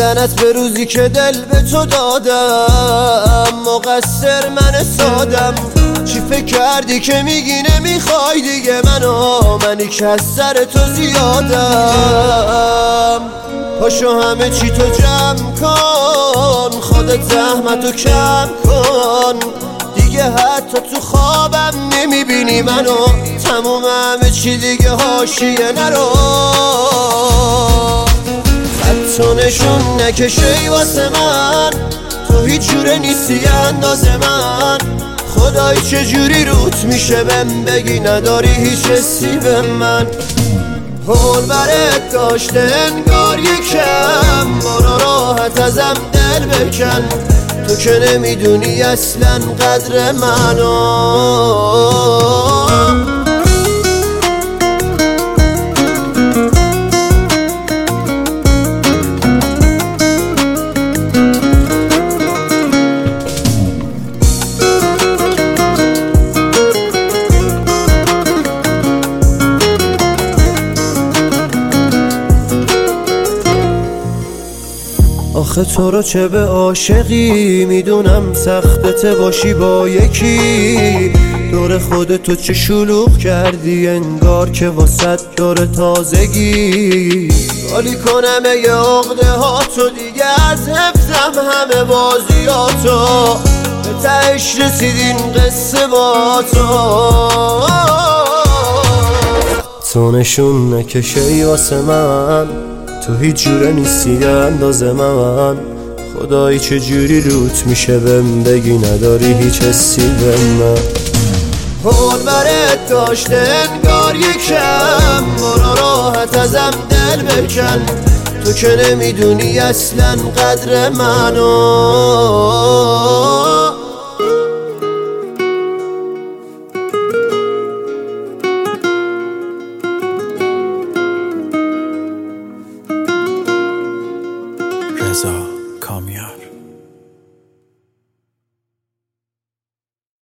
لعنت به روزی که دل به تو دادم، مقصر من سادم. چی فکر کردی که میگی نمیخوای دیگه منی که از سر تو زیادم. پاشو همه چی تو جمع کن، خودت زحمتو کم کن دیگه، حتی تو خوابم نمیبینی منو. تموم همه چی دیگه حاشیه نرو، خط و نشون نکشی واسه من، تو هیچ جوره نیستی اندازه من. خدای چجوری روت میشه بهم بگی نداری هیچ حسی به من. حول برت داشته انگار یکم، برو راحت ازم دل بکن، تو که نمیدونی اصلا قدر منو. آخه تو رو چه به عاشقی، میدونم سختت باشی با یکی، دور خودتو چه شلوغ کردی انگار که واسط دور تازگی. حالی کنم یه عقده ها تو دیگه، از حفظم همه بازیاتو، به تهش رسیدین قصه با تو نشون نکشی واسه من، تو هیچ جوره نیستی اندازه من. خدایی چجوری روت میشه بهم بگی نداری هیچ حسی به من. حول برت داشته انگار یکم، برو راحت ازم دل بکن، تو که نمیدونی اصلا قدر منو.